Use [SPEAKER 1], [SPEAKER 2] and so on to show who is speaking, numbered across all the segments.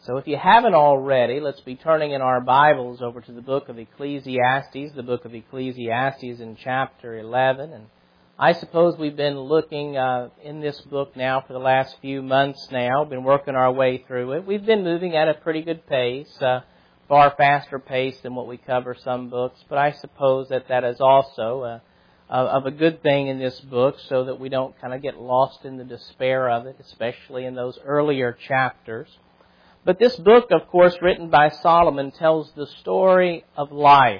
[SPEAKER 1] So if you haven't already, let's be turning in our Bibles over to the book of Ecclesiastes, the book of Ecclesiastes in chapter 11. And I suppose we've been looking in this book now for the last few months now, been working our way through it. We've been moving at a pretty good pace, far faster pace than what we cover some books, but I suppose that is also of a good thing in this book so that we don't kind of get lost in the despair of it, especially in those earlier chapters. But this book, of course, written by Solomon, tells the story of life,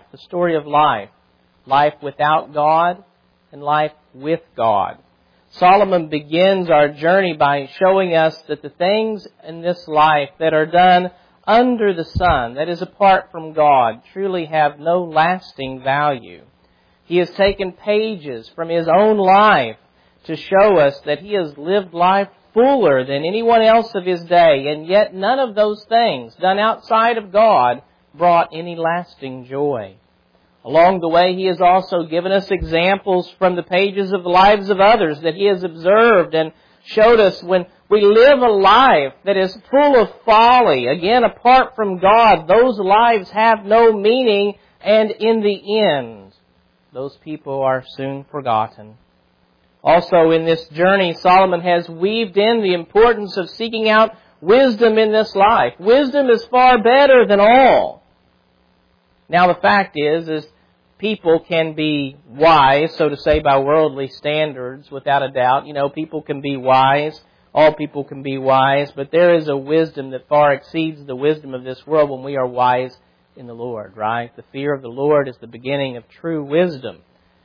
[SPEAKER 1] life without God and life with God. Solomon begins our journey by showing us that the things in this life that are done under the sun, that is apart from God, truly have no lasting value. He has taken pages from his own life to show us that he has lived life fuller than anyone else of his day, and yet none of those things done outside of God brought any lasting joy. Along the way, he has also given us examples from the pages of the lives of others that he has observed and showed us when we live a life that is full of folly, again, apart from God, those lives have no meaning, and in the end, those people are soon forgotten. Also in this journey, Solomon has weaved in the importance of seeking out wisdom in this life. Wisdom is far better than all. Now the fact is people can be wise, so to say, by worldly standards, without a doubt. You know, people can be wise. All people can be wise. But there is a wisdom that far exceeds the wisdom of this world when we are wise in the Lord, right? The fear of the Lord is the beginning of true wisdom.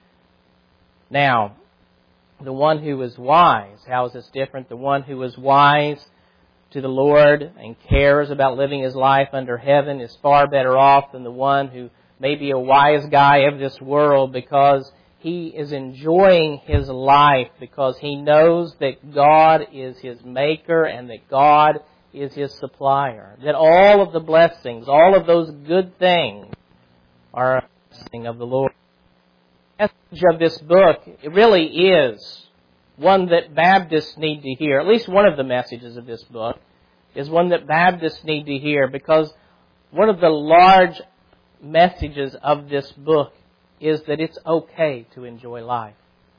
[SPEAKER 1] Now, the one who is wise, how is this different? The one who is wise to the Lord and cares about living his life under heaven is far better off than the one who may be a wise guy of this world because he is enjoying his life because he knows that God is his maker and that God is his supplier. That all of the blessings, all of those good things are a blessing of the Lord. The message of this book, it really is one that Baptists need to hear. At least one of the messages of this book is one that Baptists need to hear, because one of the large messages of this book is that it's okay to enjoy life.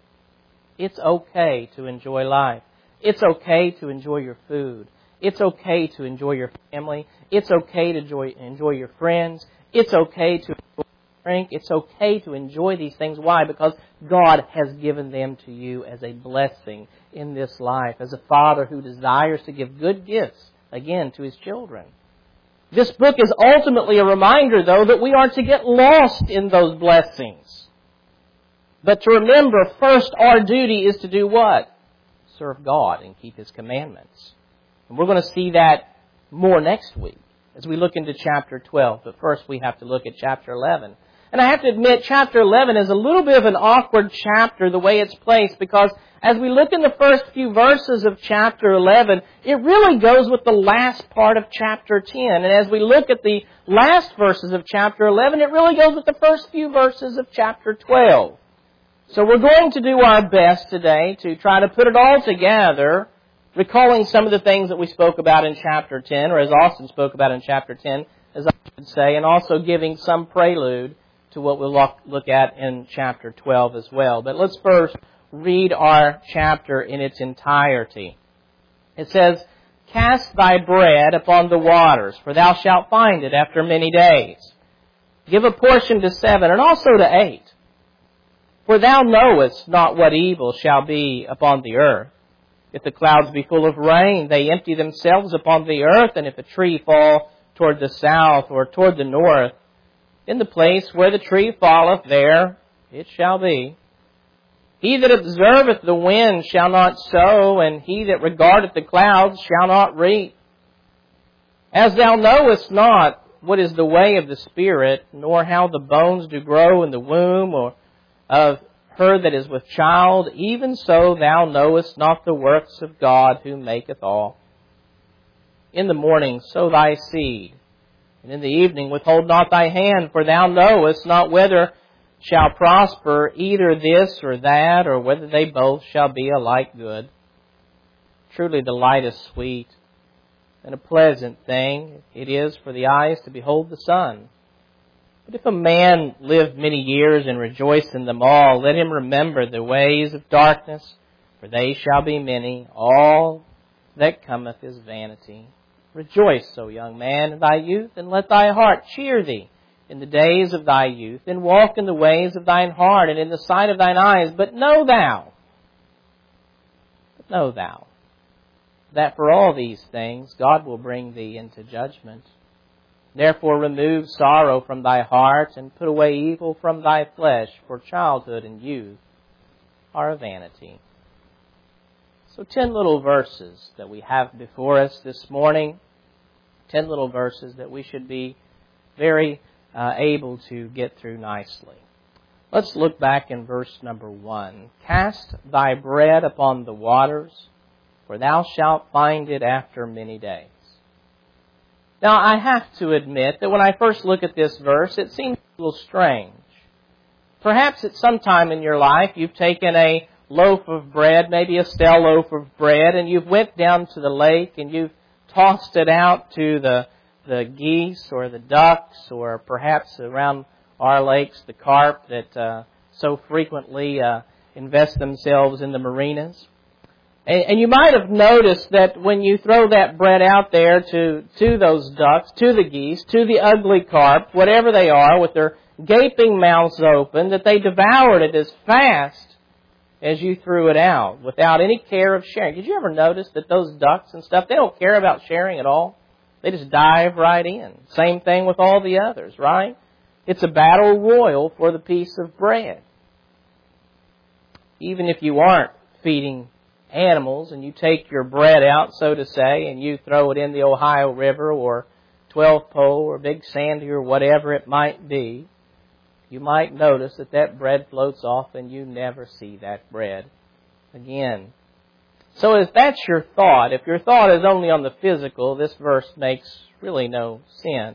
[SPEAKER 1] It's okay to enjoy life. It's okay to enjoy your food. It's okay to enjoy your family. It's okay to enjoy your friends. It's okay to enjoy drink. It's okay to enjoy these things. Why? Because God has given them to you as a blessing in this life, as a father who desires to give good gifts, again, to his children. This book is ultimately a reminder, though, that we are to get lost in those blessings. But to remember, first, our duty is to do what? Serve God and keep his commandments. And we're going to see that more next week as we look into chapter 12. But first, we have to look at chapter 11. And I have to admit, chapter 11 is a little bit of an awkward chapter, the way it's placed, because as we look in the first few verses of chapter 11, it really goes with the last part of chapter 10. And as we look at the last verses of chapter 11, it really goes with the first few verses of chapter 12. So we're going to do our best today to try to put it all together, recalling some of the things that we spoke about in chapter 10, or as Austin spoke about in chapter 10, as I should say, and also giving some prelude to what we'll look at in chapter 12 as well. But let's first read our chapter in its entirety. It says, "Cast thy bread upon the waters, for thou shalt find it after many days. Give a portion to 7, and also to 8. For thou knowest not what evil shall be upon the earth. If the clouds be full of rain, they empty themselves upon the earth, and if a tree fall toward the south or toward the north, in the place where the tree falleth, there it shall be. He that observeth the wind shall not sow, and he that regardeth the clouds shall not reap. As thou knowest not what is the way of the Spirit, nor how the bones do grow in the womb, or of her that is with child, even so thou knowest not the works of God who maketh all. In the morning sow thy seed, and in the evening withhold not thy hand, for thou knowest not whether shall prosper either this or that, or whether they both shall be alike good. Truly the light is sweet, and a pleasant thing it is for the eyes to behold the sun. But if a man live many years and rejoice in them all, let him remember the ways of darkness, for they shall be many. All that cometh is vanity. Rejoice, O young man, in thy youth, and let thy heart cheer thee in the days of thy youth, and walk in the ways of thine heart, and in the sight of thine eyes. But know thou, that for all these things God will bring thee into judgment. Therefore remove sorrow from thy heart, and put away evil from thy flesh, for childhood and youth are a vanity. So 10 little verses that we have before us this morning, 10 little verses that we should be very able to get through nicely. Let's look back in verse number 1. Cast thy bread upon the waters, for thou shalt find it after many days. Now, I have to admit that when I first look at this verse, it seems a little strange. Perhaps at some time in your life, you've taken a loaf of bread, maybe a stale loaf of bread, and you've went down to the lake and you've tossed it out to the geese or the ducks, or perhaps around our lakes, the carp that so frequently invest themselves in the marinas. And you might have noticed that when you throw that bread out there to those ducks, to the geese, to the ugly carp, whatever they are, with their gaping mouths open, that they devoured it as fast as you threw it out, without any care of sharing. Did you ever notice that those ducks and stuff, they don't care about sharing at all? They just dive right in. Same thing with all the others, right? It's a battle royal for the piece of bread. Even if you aren't feeding animals and you take your bread out, so to say, and you throw it in the Ohio River or 12 Pole or Big Sandy or whatever it might be, you might notice that bread floats off and you never see that bread again. So if that's your thought, if your thought is only on the physical, this verse makes really no sense.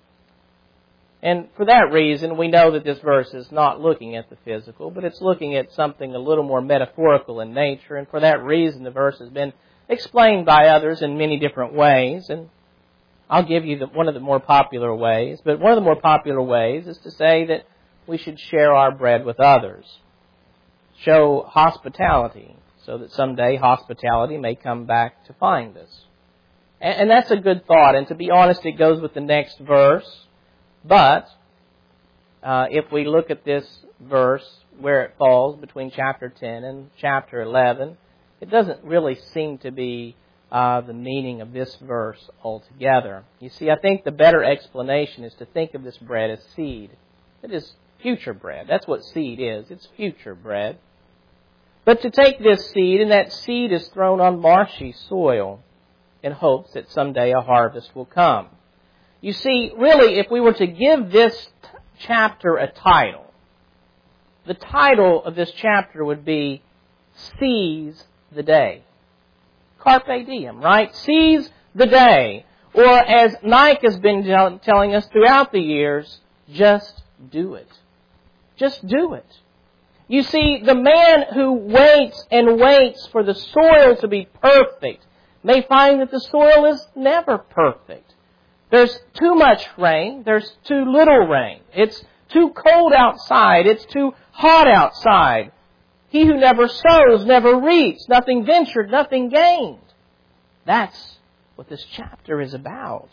[SPEAKER 1] And for that reason, we know that this verse is not looking at the physical, but it's looking at something a little more metaphorical in nature. And for that reason, the verse has been explained by others in many different ways. And I'll give you one of the more popular ways. But one of the more popular ways is to say that we should share our bread with others. Show hospitality, so that someday hospitality may come back to find us. And that's a good thought. And to be honest, it goes with the next verse. But if we look at this verse, where it falls between chapter 10 and chapter 11, it doesn't really seem to be the meaning of this verse altogether. You see, I think the better explanation is to think of this bread as seed. It is future bread. That's what seed is. It's future bread. But to take this seed, and that seed is thrown on marshy soil in hopes that someday a harvest will come. You see, really, if we were to give this chapter a title, the title of this chapter would be Seize the Day. Carpe diem, right? Seize the day. Or as Nike has been telling us throughout the years, just do it. Just do it. You see, the man who waits and waits for the soil to be perfect may find that the soil is never perfect. There's too much rain. There's too little rain. It's too cold outside. It's too hot outside. He who never sows never reaps. Nothing ventured, nothing gained. That's what this chapter is about.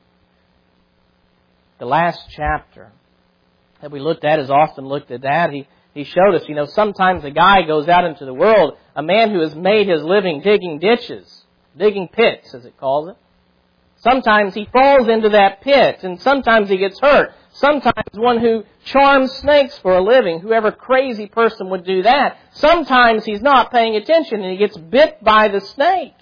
[SPEAKER 1] The last chapter that we looked at is often looked at that. He showed us, sometimes a guy goes out into the world, a man who has made his living digging ditches, digging pits, as it calls it. Sometimes he falls into that pit, and sometimes he gets hurt. Sometimes one who charms snakes for a living, whoever crazy person would do that. Sometimes he's not paying attention and he gets bit by the snake.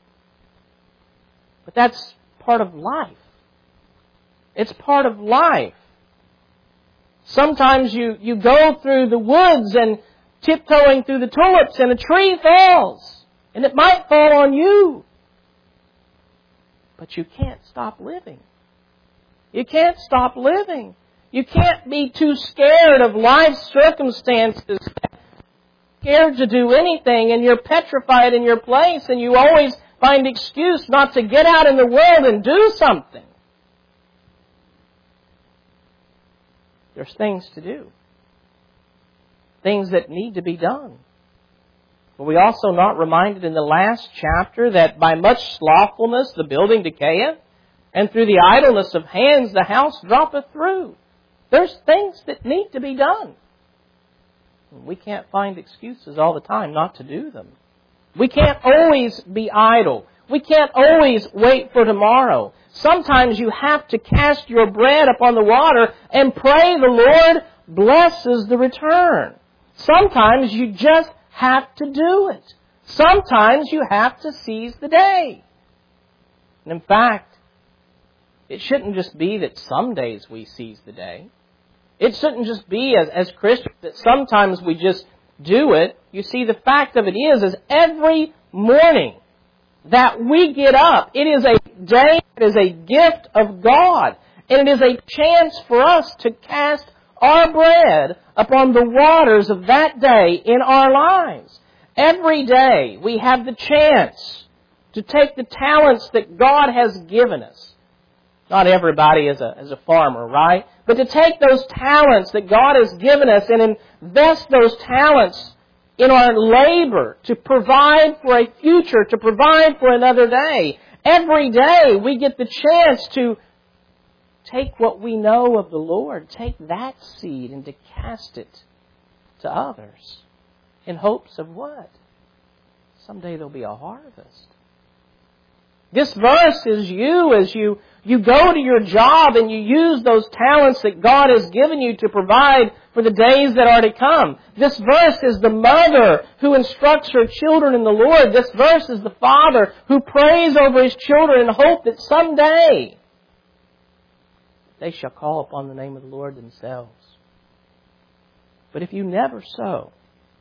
[SPEAKER 1] But that's part of life. It's part of life. Sometimes you go through the woods and tiptoeing through the tulips and a tree falls. And it might fall on you. But you can't stop living. You can't stop living. You can't be too scared of life's circumstances, scared to do anything, and you're petrified in your place, and you always find excuse not to get out in the world and do something. There's things to do. Things that need to be done. But we also not reminded in the last chapter that by much slothfulness the building decayeth, and through the idleness of hands the house droppeth through. There's things that need to be done. We can't find excuses all the time not to do them. We can't always be idle. We can't always wait for tomorrow. Sometimes you have to cast your bread upon the water and pray the Lord blesses the return. Sometimes you just have to do it. Sometimes you have to seize the day. And in fact, it shouldn't just be that some days we seize the day. It shouldn't just be as Christians that sometimes we just do it. You see, the fact of it is every morning that we get up, it is a day, it is a gift of God. And it is a chance for us to cast our bread upon the waters of that day in our lives. Every day we have the chance to take the talents that God has given us. Not everybody is a farmer, right? But to take those talents that God has given us and invest those talents in our labor to provide for a future, to provide for another day. Every day we get the chance to take what we know of the Lord, take that seed and to cast it to others in hopes of what? Someday there'll be a harvest. This verse is you as you go to your job and you use those talents that God has given you to provide for the days that are to come. This verse is the mother who instructs her children in the Lord. This verse is the father who prays over his children in hope that someday they shall call upon the name of the Lord themselves. But if you never sow,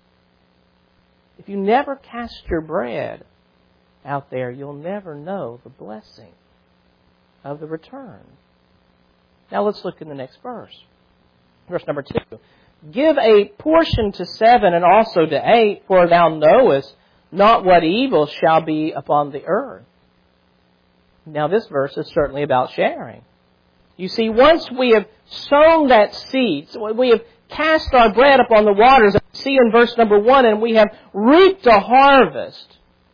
[SPEAKER 1] if you never cast your bread out there, you'll never know the blessing of the return. Now let's look in the next verse. Verse number 2. Give a portion to 7 and also to 8, for thou knowest not what evil shall be upon the earth. Now this verse is certainly about sharing. You see, once we have sown that seed, we have cast our bread upon the waters, as we see in verse number 1, and we have reaped a harvest,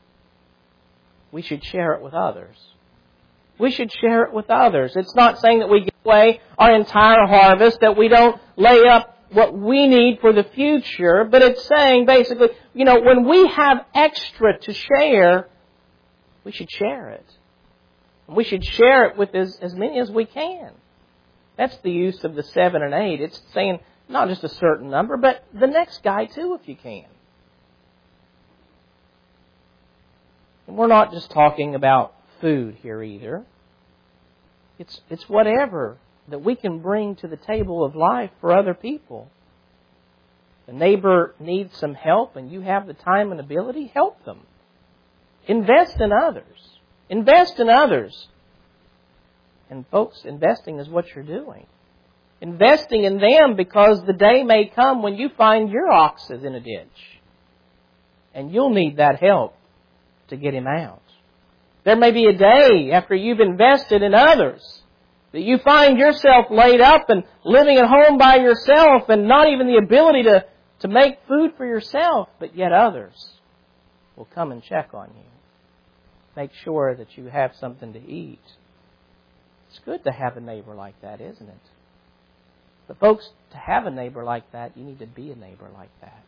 [SPEAKER 1] we should share it with others. We should share it with others. It's not saying that we give away our entire harvest, that we don't lay up what we need for the future, but it's saying basically, when we have extra to share, we should share it. We should share it with as many as we can. That's the use of the 7 and 8. It's saying not just a certain number, but the next guy too if you can. And we're not just talking about food here either. It's whatever that we can bring to the table of life for other people. The neighbor needs some help and you have the time and ability, help them. Invest in others. Invest in others. And folks, investing is what you're doing. Investing in them because the day may come when you find your ox is in a ditch. And you'll need that help to get him out. There may be a day after you've invested in others that you find yourself laid up and living at home by yourself and not even the ability to make food for yourself, but yet others will come and check on you. Make sure that you have something to eat. It's good to have a neighbor like that, isn't it? But folks, to have a neighbor like that, you need to be a neighbor like that.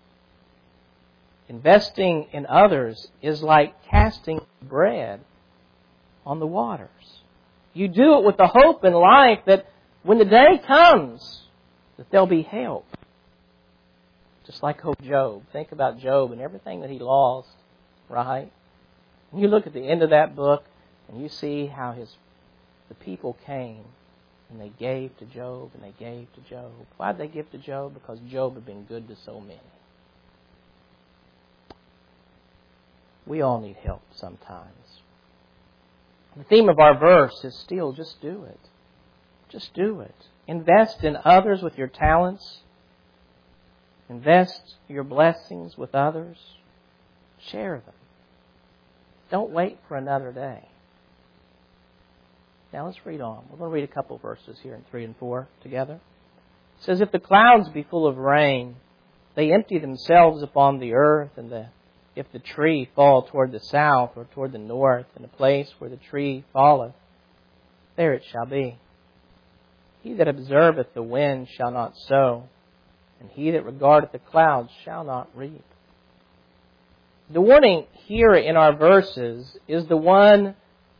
[SPEAKER 1] Investing in others is like casting bread on the waters. You do it with the hope in life that when the day comes, that there'll be help. Just like Job. Think about Job and everything that he lost, right? And you look at the end of that book and you see how the people came and they gave to Job and they gave to Job. Why did they give to Job? Because Job had been good to so many. We all need help sometimes. The theme of our verse is still just do it. Just do it. Invest in others with your talents. Invest your blessings with others. Share them. Don't wait for another day. Now let's read on. We're going to read a couple verses here in 3 and 4 together. It says, if the clouds be full of rain, they empty themselves upon the earth, and if the tree fall toward the south or toward the north, in a place where the tree falleth, there it shall be. He that observeth the wind shall not sow, and he that regardeth the clouds shall not reap. The warning here in our verses is the one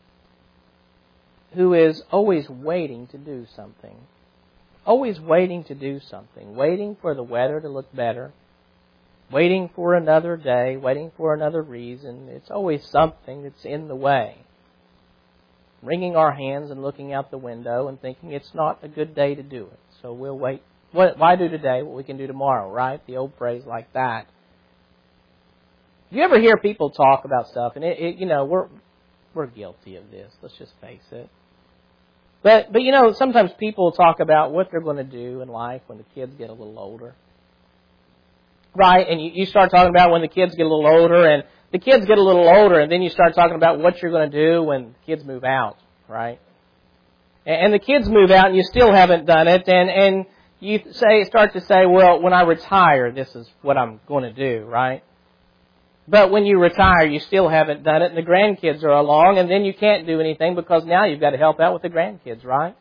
[SPEAKER 1] who is always waiting to do something. Always waiting to do something. Waiting for the weather to look better. Waiting for another day. Waiting for another reason. It's always something that's in the way. Wringing our hands and looking out the window and thinking it's not a good day to do it. So we'll wait. Why do today what we can do tomorrow, right? The old phrase like that. You ever hear people talk about stuff, and we're guilty of this. Let's just face it. But sometimes people talk about what they're going to do in life when the kids get a little older. Right? And you start talking about when the kids get a little older, and the kids get a little older, and then you start talking about what you're going to do when the kids move out, right? And the kids move out, and you still haven't done it, and you start to say, well, when I retire, this is what I'm going to do, right? But when you retire, you still haven't done it, and the grandkids are along, and then you can't do anything because now you've got to help out with the grandkids, right?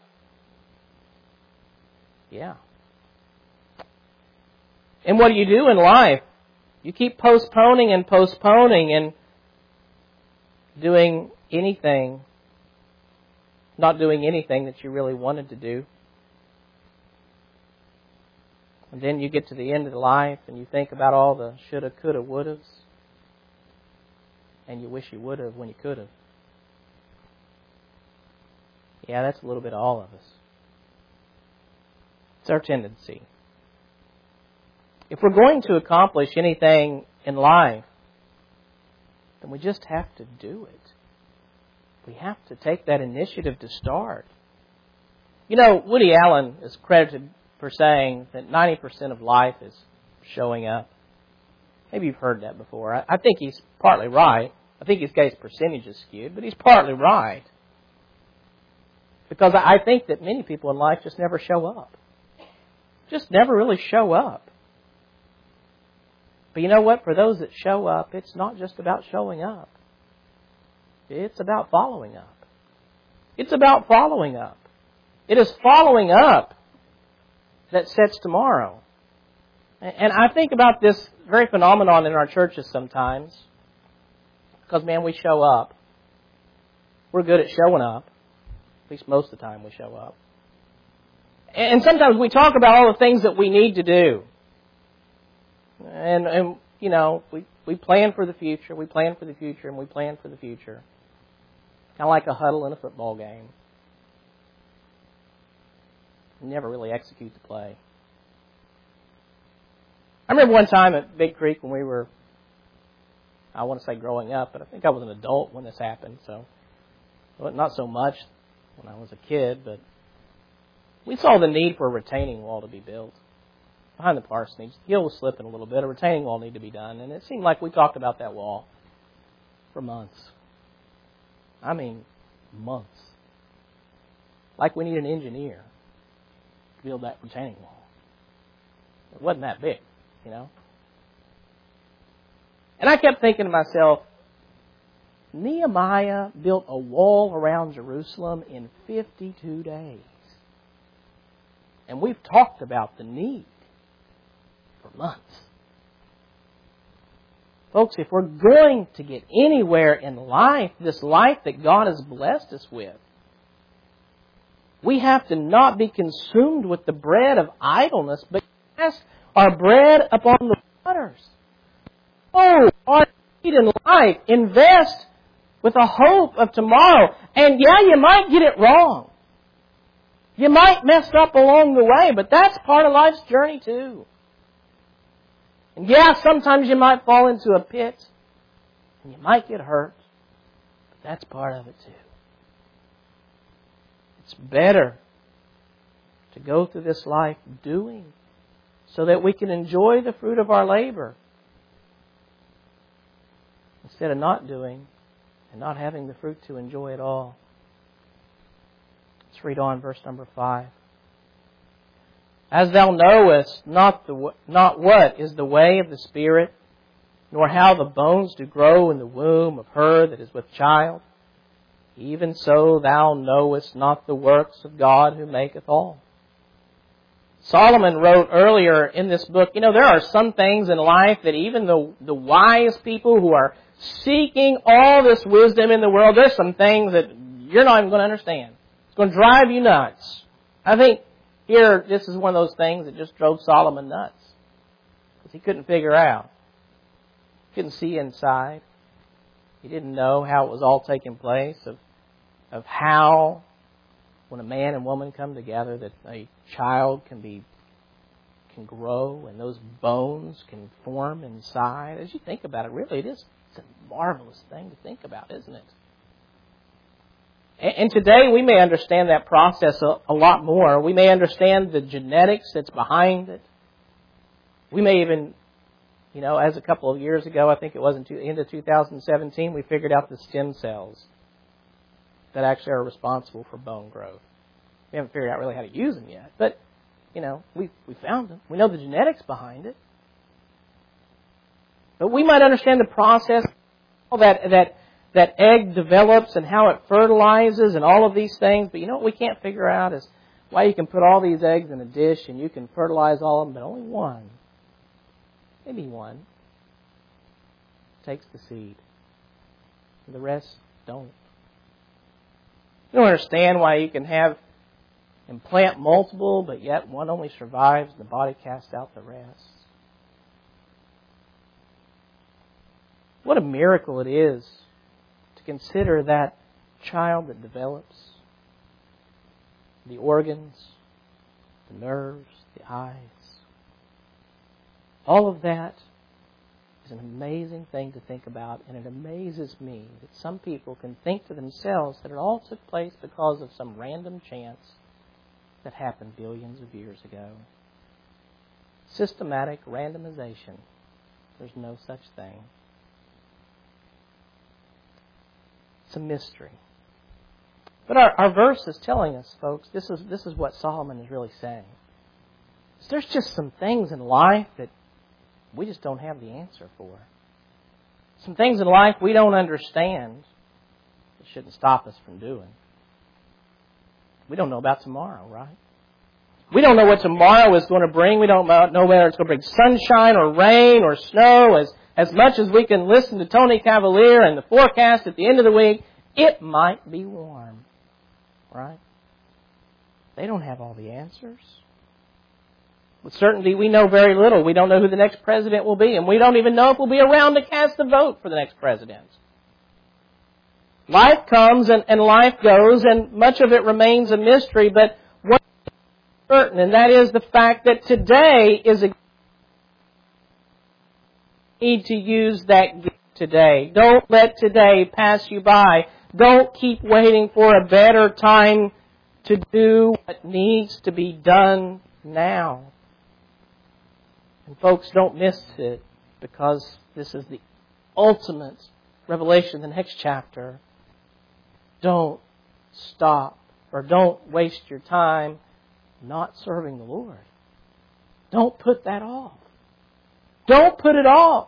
[SPEAKER 1] Yeah. And what do you do in life? You keep postponing and doing anything, not doing anything that you really wanted to do. And then you get to the end of the life and you think about all the shoulda, coulda, wouldas. And you wish you would have when you could have. Yeah, that's a little bit of all of us. It's our tendency. If we're going to accomplish anything in life, then we just have to do it. We have to take that initiative to start. Woody Allen is credited for saying that 90% of life is showing up. Maybe you've heard that before. I think he's partly right. I think his case percentages skewed, but he's partly right. Because I think that many people in life just never show up. Just never really show up. But you know what? For those that show up, it's not just about showing up. It's about following up. It's about following up. It is following up that sets tomorrow. And I think about this very phenomenon in our churches sometimes. Because, man, we show up. We're good at showing up. At least most of the time we show up. And sometimes we talk about all the things that we need to do. And we plan for the future. We plan for the future and we plan for the future. Kind of like a huddle in a football game. We never really execute the play. I remember one time at Big Creek when we were, I want to say growing up, but I think I was an adult when this happened, so not so much when I was a kid, but we saw the need for a retaining wall to be built behind the parsonage. The hill was slipping a little bit. A retaining wall needed to be done, and it seemed like we talked about that wall for months. I mean, months. Like we need an engineer to build that retaining wall. It wasn't that big, And I kept thinking to myself, Nehemiah built a wall around Jerusalem in 52 days. And we've talked about the need for months. Folks, if we're going to get anywhere in life, this life that God has blessed us with, we have to not be consumed with the bread of idleness, but cast our bread upon the waters. Oh, our need in life, invest with a hope of tomorrow. And yeah, you might get it wrong. You might mess up along the way, but that's part of life's journey too. And yeah, sometimes you might fall into a pit, and you might get hurt, but that's part of it too. It's better to go through this life doing so that we can enjoy the fruit of our labor instead of not doing and not having the fruit to enjoy it all. Let's read on, verse number 5. As thou knowest not what is the way of the Spirit, nor how the bones do grow in the womb of her that is with child, even so thou knowest not the works of God who maketh all. Solomon wrote earlier in this book, there are some things in life that even the wise people who are seeking all this wisdom in the world, there's some things that you're not even going to understand. It's going to drive you nuts. I think here, this is one of those things that just drove Solomon nuts. Because he couldn't figure out. He couldn't see inside. He didn't know how it was all taking place, of how, when a man and woman come together, that a child can grow and those bones can form inside. As you think about it, really, it's a marvelous thing to think about, isn't it? And today we may understand that process a lot more. We may understand the genetics that's behind it. We may even, as a couple of years ago, I think it was in the end of 2017, we figured out the stem cells that actually are responsible for bone growth. We haven't figured out really how to use them yet, but we found them. We know the genetics behind it. But we might understand the process, how that egg develops and how it fertilizes and all of these things. But what we can't figure out is why you can put all these eggs in a dish and you can fertilize all of them, but only one, maybe one, takes the seed. And the rest don't. You don't understand why you can have and plant multiple, but yet one only survives and the body casts out the rest. What a miracle it is to consider that child that develops, the organs, the nerves, the eyes. All of that is an amazing thing to think about, and it amazes me that some people can think to themselves that it all took place because of some random chance that happened billions of years ago. Systematic randomization. There's no such thing. It's a mystery. But our verse is telling us, folks, this is what Solomon is really saying. There's just some things in life that we just don't have the answer for. Some things in life we don't understand. It shouldn't stop us from doing. We don't know about tomorrow, right? We don't know what tomorrow is going to bring. We don't know whether it's going to bring sunshine or rain or snow. As much as we can listen to Tony Cavalier and the forecast at the end of the week, it might be warm, right? They don't have all the answers. With certainty, we know very little. We don't know who the next president will be, and we don't even know if we'll be around to cast the vote for the next president. Life comes and life goes, and much of it remains a mystery, but one thing is certain, and that is the fact that today is a need to use that gift today. Don't let today pass you by. Don't keep waiting for a better time to do what needs to be done now. And folks, don't miss it, because this is the ultimate revelation, the next chapter. Don't stop or don't waste your time not serving the Lord. Don't put that off. Don't put it off.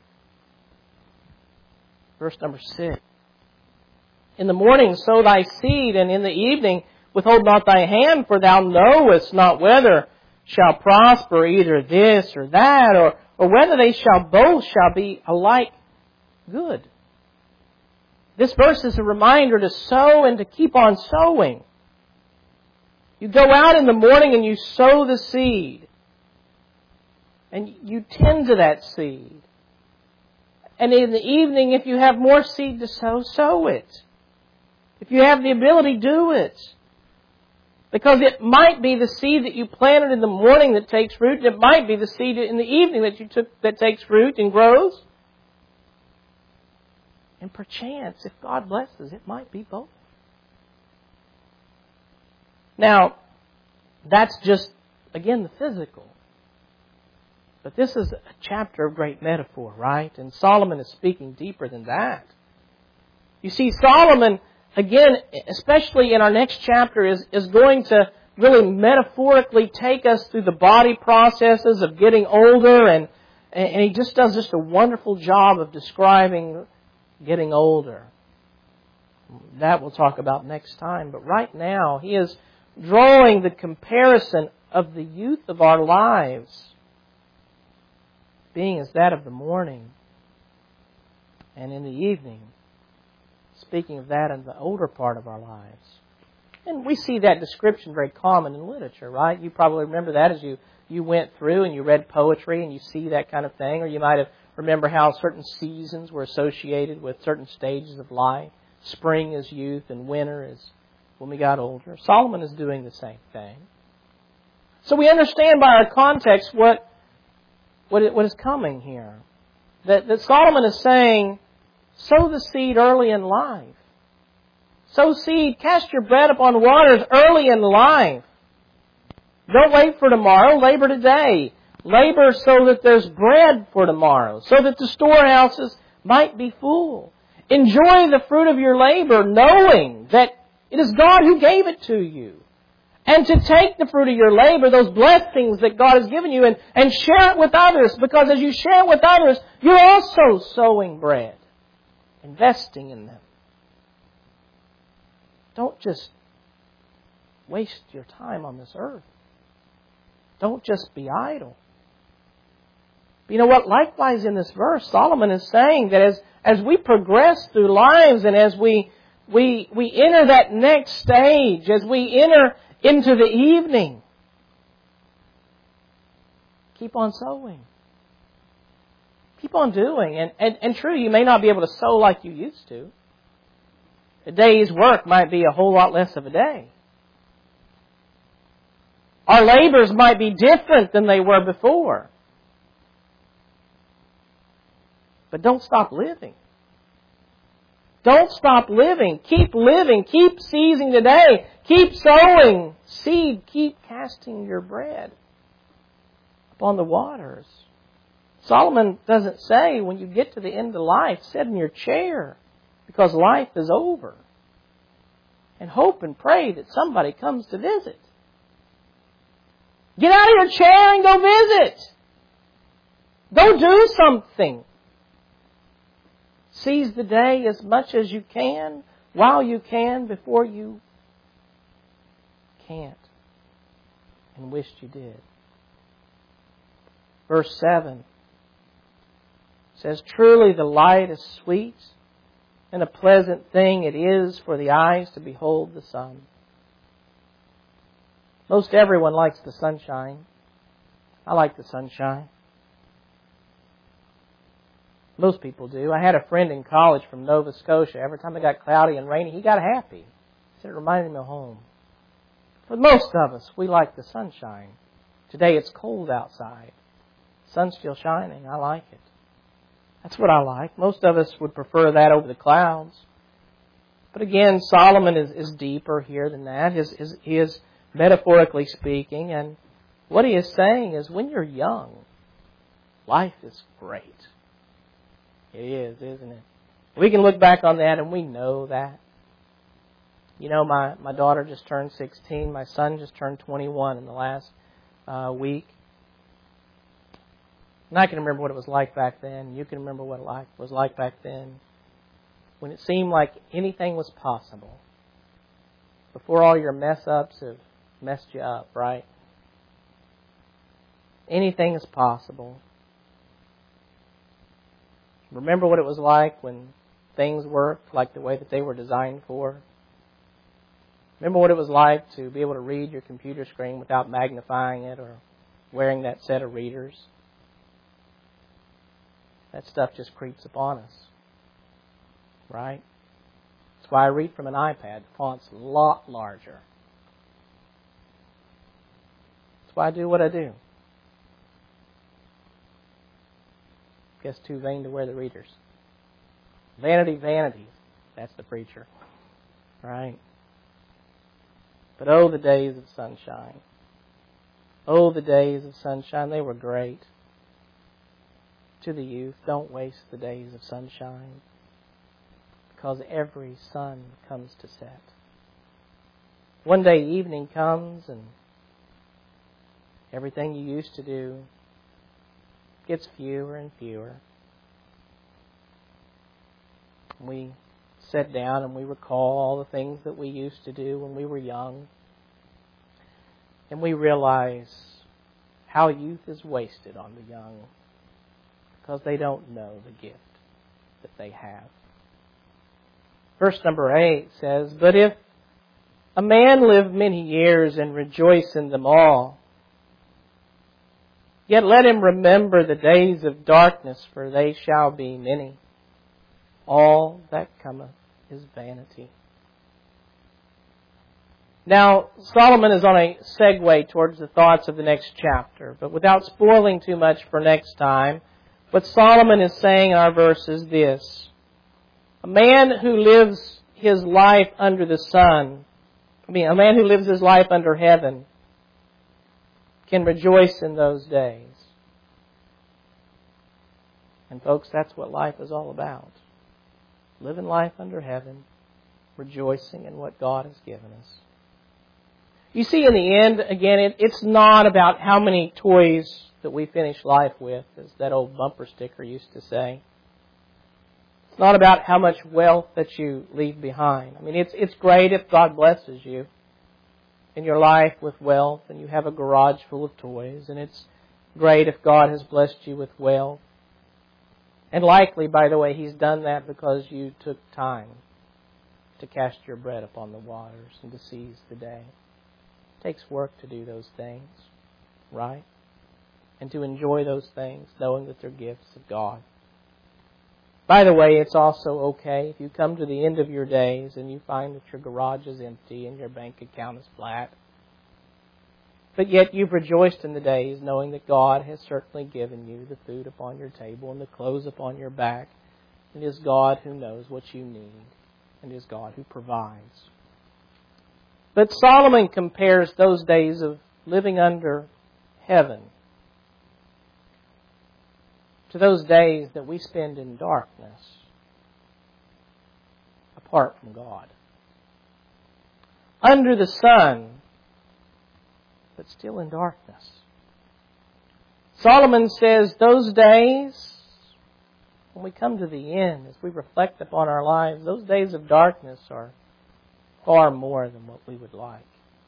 [SPEAKER 1] Verse number 6. In the morning sow thy seed, and in the evening withhold not thy hand, for thou knowest not whether shall prosper either this or that, or whether they shall both shall be alike good. This verse is a reminder to sow and to keep on sowing. You go out in the morning and you sow the seed. And you tend to that seed. And in the evening, if you have more seed to sow, sow it. If you have the ability, do it. Because it might be the seed that you planted in the morning that takes root, and it might be the seed in the evening that you took that takes root and grows. And perchance, if God blesses, it might be both. Now, that's just, again, the physical. But this is a chapter of great metaphor, right? And Solomon is speaking deeper than that. You see, Solomon, again, especially in our next chapter, is going to really metaphorically take us through the body processes of getting older, and he just does just a wonderful job of describing getting older. That we'll talk about next time. But right now, he is drawing the comparison of the youth of our lives being as that of the morning and in the evening, speaking of that in the older part of our lives. And we see that description very common in literature, right? You probably remember that as you went through and you read poetry and you see that kind of thing. Or you might have remember how certain seasons were associated with certain stages of life. Spring is youth and winter is when we got older. Solomon is doing the same thing. So we understand by our context what is coming here. That Solomon is saying, sow the seed early in life. Sow seed, cast your bread upon waters early in life. Don't wait for tomorrow, labor today. Labor so that there's bread for tomorrow, so that the storehouses might be full. Enjoy the fruit of your labor, knowing that it is God who gave it to you. And to take the fruit of your labor, those blessings that God has given you, and share it with others. Because as you share it with others, you're also sowing bread, investing in them. Don't just waste your time on this earth. Don't just be idle. But you know what? Likewise in this verse, Solomon is saying that as we progress through lives and as we enter that next stage, as we enter into the evening, keep on sowing. Keep on doing. And true, you may not be able to sow like you used to. A day's work might be a whole lot less of a day. Our labors might be different than they were before. But don't stop living. Don't stop living. Keep living. Keep seizing today. Keep sowing seed. Keep casting your bread upon the waters. Solomon doesn't say when you get to the end of life, sit in your chair because life is over. And hope and pray that somebody comes to visit. Get out of your chair and go visit. Go do something. Seize the day as much as you can, while you can, before you can't and wished you did. Verse 7 says, truly the light is sweet, and a pleasant thing it is for the eyes to behold the sun. Most everyone likes the sunshine. I like the sunshine. Most people do. I had a friend in college from Nova Scotia. Every time it got cloudy and rainy, he got happy. He said it reminded him of home. For most of us, we like the sunshine. Today it's cold outside. The sun's still shining. I like it. That's what I like. Most of us would prefer that over the clouds. But again, Solomon is deeper here than that. He is metaphorically speaking. And what he is saying is when you're young, life is great. It is, isn't it? We can look back on that and we know that. You know, my daughter just turned 16. My son just turned 21 in the last week. And I can remember what it was like back then. You can remember what it was like back then. When it seemed like anything was possible. Before all your mess-ups have messed you up, right? Anything is possible. Remember what it was like when things worked like the way that they were designed for? Remember what it was like to be able to read your computer screen without magnifying it or wearing that set of readers? That stuff just creeps upon us. Right? That's why I read from an iPad. The font's a lot larger. That's why I do what I do. Guess too vain to wear the readers. Vanity, vanity. That's the preacher. Right? But oh, the days of sunshine. Oh, the days of sunshine. They were great. To the youth, don't waste the days of sunshine. because every sun comes to set. One day evening comes and everything you used to do gets fewer and fewer. We sit down and we recall all the things that we used to do when we were young. And we realize how youth is wasted on the young because they don't know the gift that they have. Verse number 8 says, "But if a man live many years and rejoice in them all, yet let him remember the days of darkness, for they shall be many. All that cometh is vanity." Now, Solomon is on a segue towards the thoughts of the next chapter, but without spoiling too much for next time, what Solomon is saying in our verse is this: a man who lives his life under the sun, a man who lives his life under heaven, can rejoice in those days. And folks, that's what life is all about. Living life under heaven, rejoicing in what God has given us. You see, in the end, again, it's not about how many toys that we finish life with, as that old bumper sticker used to say. It's not about how much wealth that you leave behind. I mean, it's great if God blesses you in your life with wealth and you have a garage full of toys, and it's great if God has blessed you with wealth. And likely, by the way, He's done that because you took time to cast your bread upon the waters and to seize the day. It takes work to do those things, right? And to enjoy those things, knowing that they're gifts of God. By the way, it's also okay if you come to the end of your days and you find that your garage is empty and your bank account is flat. But yet you've rejoiced in the days knowing that God has certainly given you the food upon your table and the clothes upon your back. It is God who knows what you need, and it is God who provides. But Solomon compares those days of living under heaven to those days that we spend in darkness apart from God. Under the sun, but still in darkness. Solomon says those days, when we come to the end, as we reflect upon our lives, those days of darkness are far more than what we would like.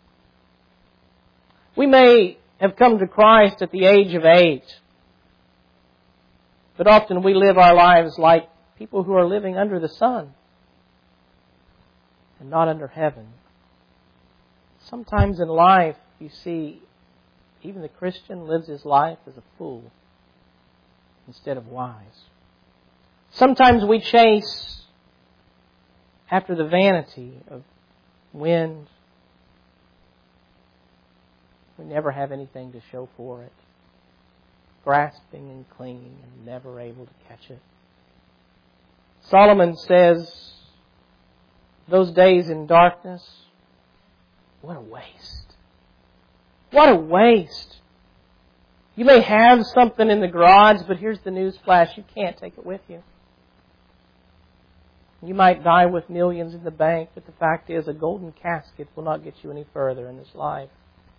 [SPEAKER 1] We may have come to Christ at the age of 8, but often we live our lives like people who are living under the sun and not under heaven. Sometimes in life, you see, even the Christian lives his life as a fool instead of wise. Sometimes we chase after the vanity of wind. We never have anything to show for it. Grasping and clinging and never able to catch it. Solomon says, those days in darkness, what a waste. What a waste. You may have something in the garage, but here's the news flash, you can't take it with you. You might die with millions in the bank, but the fact is a golden casket will not get you any further in this life.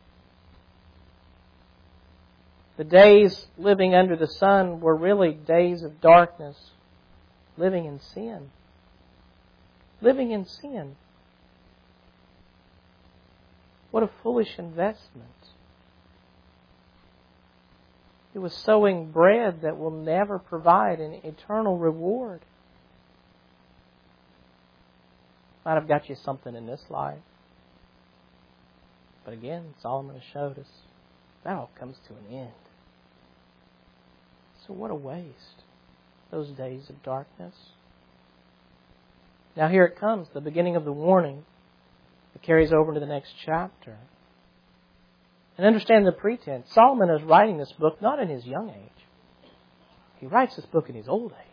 [SPEAKER 1] The days living under the sun were really days of darkness, living in sin. Living in sin. What a foolish investment. It was sowing bread that will never provide an eternal reward. Might have got you something in this life. But again, Solomon has showed us that all comes to an end. So what a waste, those days of darkness. Now here it comes, the beginning of the warning that carries over into the next chapter. And understand the pretense. Solomon is writing this book not in his young age. He writes this book in his old age.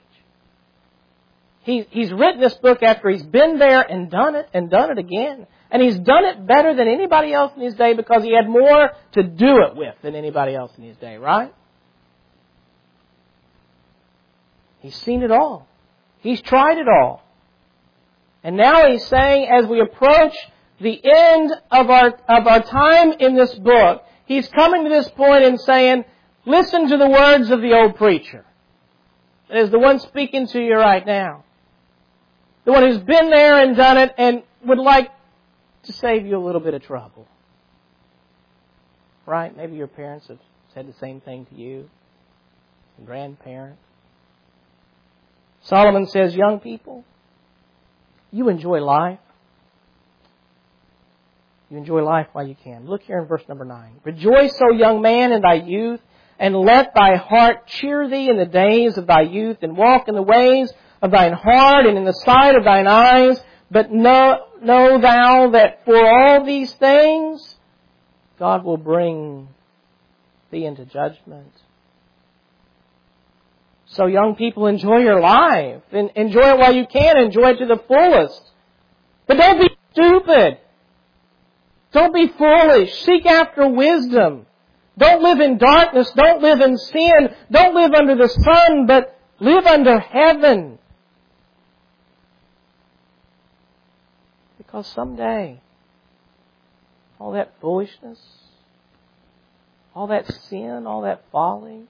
[SPEAKER 1] He's written this book after he's been there and done it again. And he's done it better than anybody else in his day because he had more to do it with than anybody else in his day, right? He's seen it all. He's tried it all. And now he's saying, as we approach the end of our time in this book, he's coming to this point and saying, listen to the words of the old preacher. That is the one speaking to you right now. The one who's been there and done it and would like to save you a little bit of trouble. Right? Maybe your parents have said the same thing to you. A grandparent. Solomon says, young people, you enjoy life. You enjoy life while you can. Look here in verse number 9. Rejoice, O young man, in thy youth, and let thy heart cheer thee in the days of thy youth, and walk in the ways of thine heart, and in the sight of thine eyes. But know thou that for all these things, God will bring thee into judgment. So young people, enjoy your life. Enjoy it while you can. Enjoy it to the fullest. But don't be stupid. Don't be foolish. Seek after wisdom. Don't live in darkness. Don't live in sin. Don't live under the sun, but live under heaven. Because someday, all that foolishness, all that sin, all that folly,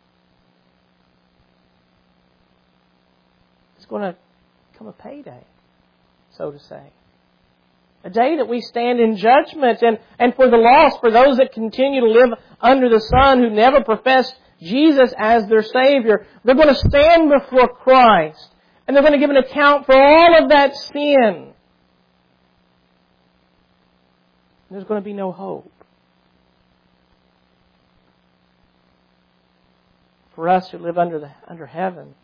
[SPEAKER 1] is going to come a payday, so to say. A day that we stand in judgment, and for the lost, for those that continue to live under the sun, who never professed Jesus as their Savior, they're going to stand before Christ, and they're going to give an account for all of that sin. There's going to be no hope. For us who live under heaven,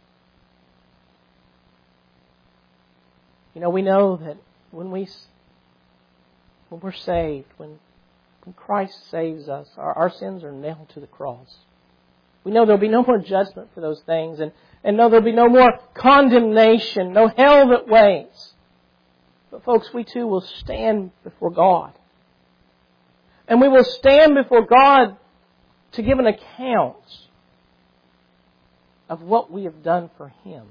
[SPEAKER 1] we know that when we're saved, when Christ saves us, our sins are nailed to the cross. We know there'll be no more judgment for those things, and no, there'll be no more condemnation, no hell that waits. But folks, we too will stand before God. And we will stand before God to give an account of what we have done for Him.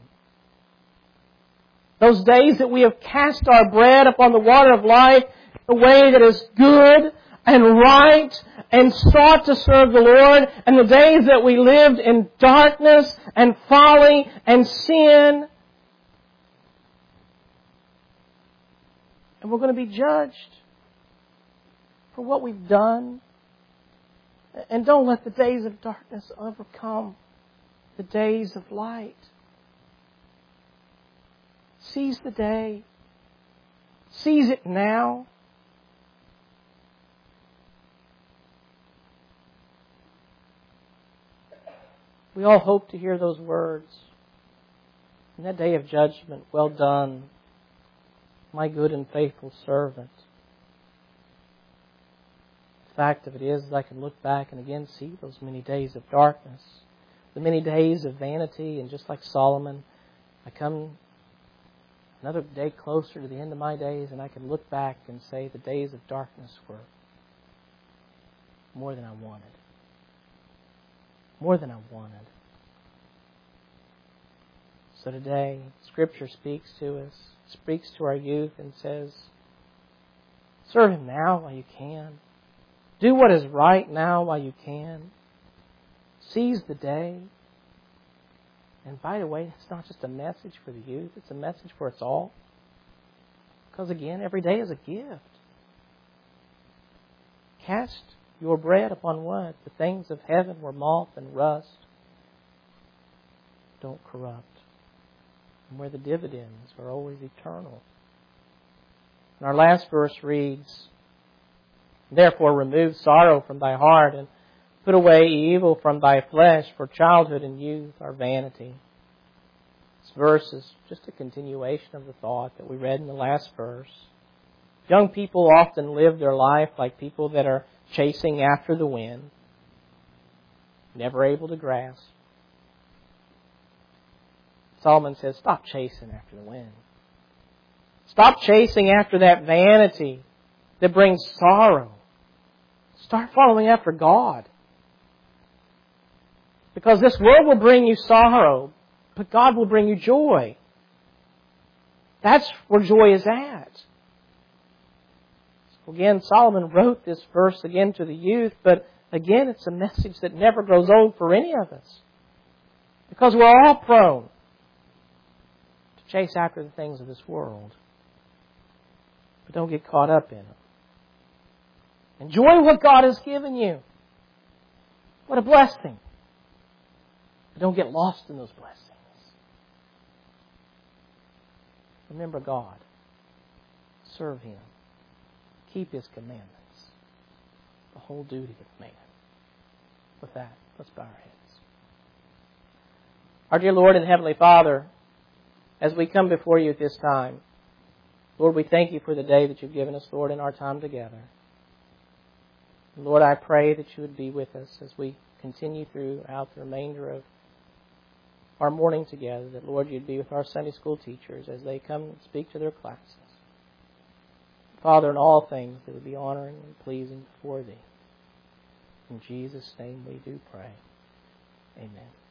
[SPEAKER 1] Those days that we have cast our bread upon the water of life in a way that is good and right and sought to serve the Lord, and the days that we lived in darkness and folly and sin. And we're going to be judged for what we've done. And don't let the days of darkness overcome the days of light. Seize the day. Seize it now. We all hope to hear those words. In that day of judgment, well done, my good and faithful servant. The fact of it is, I can look back and again see those many days of darkness, the many days of vanity, and just like Solomon, I come another day closer to the end of my days, and I can look back and say the days of darkness were more than I wanted. More than I wanted. So today, Scripture speaks to us, speaks to our youth and says, serve Him now while you can. Do what is right now while you can. Seize the day. And by the way, it's not just a message for the youth, it's a message for us all. Because again, every day is a gift. Cast your bread upon what? The things of heaven where moth and rust don't corrupt, and where the dividends are always eternal. And our last verse reads, therefore remove sorrow from thy heart, and put away evil from thy flesh, for childhood and youth are vanity. This verse is just a continuation of the thought that we read in the last verse. Young people often live their life like people that are chasing after the wind, never able to grasp. Solomon says, stop chasing after the wind. Stop chasing after that vanity that brings sorrow. Start following after God. Because this world will bring you sorrow, but God will bring you joy. That's where joy is at. So again, Solomon wrote this verse again to the youth, but again, it's a message that never grows old for any of us. Because we're all prone to chase after the things of this world. But don't get caught up in them. Enjoy what God has given you. What a blessing. But don't get lost in those blessings. Remember God. Serve Him. Keep His commandments. The whole duty of man. With that, let's bow our heads. Our dear Lord and Heavenly Father, as we come before You at this time, Lord, we thank You for the day that You've given us, Lord, in our time together. Lord, I pray that You would be with us as we continue throughout the remainder of our morning together, that, Lord, You'd be with our Sunday school teachers as they come and speak to their classes. Father, in all things, that would be honoring and pleasing before Thee. In Jesus' name we do pray. Amen.